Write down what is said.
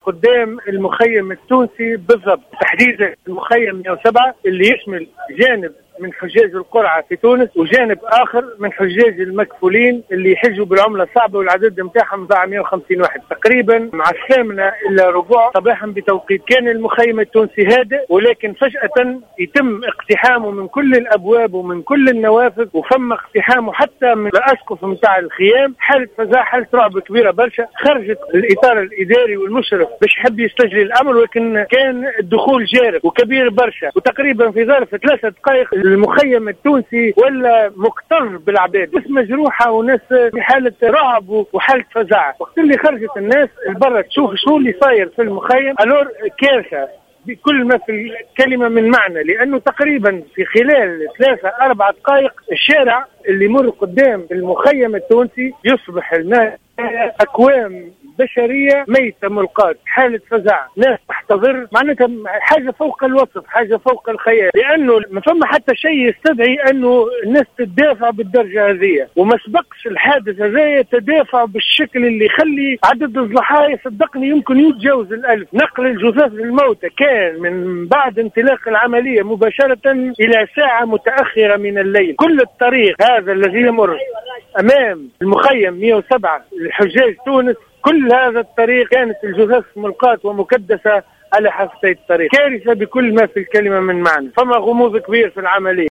قدام المخيم التونسي بالضبط، تحديدا المخيم 107 اللي يشمل جانب من حجاج القرعة في تونس وجانب آخر من حجاج المكفولين اللي يحجوا بالعملة الصعبة، والعدد متاعهم 150 واحد تقريبا مع 8 إلى ربع صباحا بتوقيت. كان المخيم التونسي هادئ، ولكن فجأة يتم اقتحامه من كل الأبواب ومن كل النوافذ، وفم اقتحامه حتى من الأسقف متاع الخيام. حالة فزاعة، حالة رعب كبيرة برشا. خرجت الإطار الإداري والمشرف باش يحب يستجلي الأمر، ولكن كان الدخول جارف وكبير برشا، وتقريبا في ظرف 3 دقائق المخيم التونسي ولا مكتظ بالعباد، ناس مجروحه وناس في حاله رعب وحاله فزاعه. وقت اللي خرجت الناس البرة تشوف شو اللي صاير في المخيم، الور كارثه بكل ما في الكلمه من معنى، لانه تقريبا في خلال 3-4 دقائق الشارع اللي يمر قدام المخيم التونسي يصبح الماء اكوام بشريه ميته ملقاة، حاله فزع، ناس تحتضر، معناتها حاجه فوق الوصف، حاجه فوق الخيال، لانه ما فما حتى شيء يستدعي انه الناس تتدافع بالدرجه هذه، وما سبقش الحادث هذا تدافع بالشكل اللي يخلي عدد الضحايا صدقني يمكن يتجاوز 1000. نقل الجثث للموتى كان من بعد انطلاق العمليه مباشره الى ساعه متاخره من الليل. كل الطريق هذا الذي يمر امام المخيم 107 لحجاج تونس، كل هذا الطريق كانت الجثث ملقاة ومكدسة على حافتي الطريق. كارثة بكل ما في الكلمة من معنى. فما غموض كبير في العملية.